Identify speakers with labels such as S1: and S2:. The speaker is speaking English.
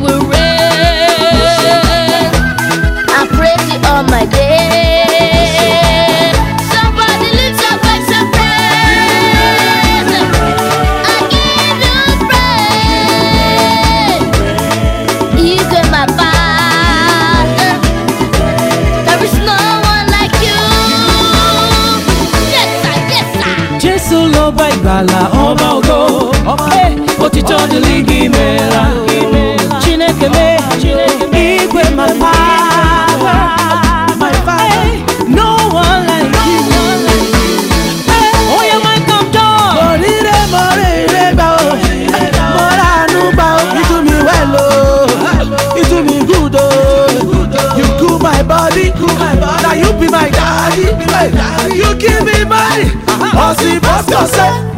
S1: will reign. I praise you all my days. Somebody lift your voice and praise. I give you praise. You are my Father. There is no one like you. Yes, sir, yes, sir.
S2: Jésù lọ́ba ìgbàlà ọba ògo, òtítọ́ dìlígì mẹ́ra. Chineke me, Igwe my Father, my Father. No one like you. Oh yeah, my come down. Morire gba o, moranu gba o. You do me well o, you do me good o. You cool my body, now you be my daddy. You give me money, Osi Pastor say.